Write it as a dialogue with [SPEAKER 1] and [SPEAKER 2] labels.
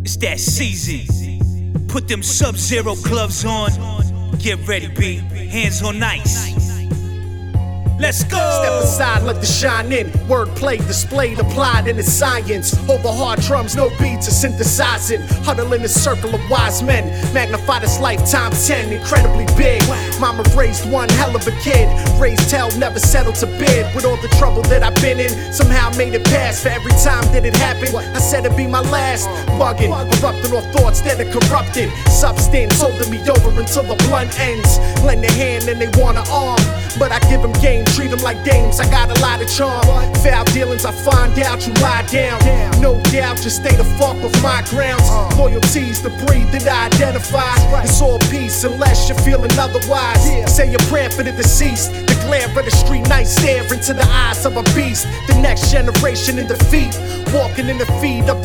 [SPEAKER 1] It's that season. Put them Sub-Zero gloves on. Get ready, B. Hands on ice. Let's go!
[SPEAKER 2] Step aside, let the shine in. Wordplay displayed, applied in its science. Over hard drums, no beats to synthesizing. Huddle in a circle of wise men. Magnify this lifetime 10, incredibly big. Mama raised one hell of a kid. Raised hell, never settled to bid. With all the trouble that I've been in, somehow made it past. For every time that it happened, I said it'd be my last. Bugging, erupting off thoughts that are corrupted. Substance holding me over until the blunt ends. Lend a hand and they want an arm, but I give them game. Treat them like dames, I got a lot of charm. Foul dealings, I find out you lie down. No doubt, just stay the fuck off my grounds. Loyalty's the breed that I identify. It's all peace unless you're feeling otherwise. Say your prayer for the deceased. The glare of the street night stare into the eyes of a beast. The next generation in defeat, walking in the feet of the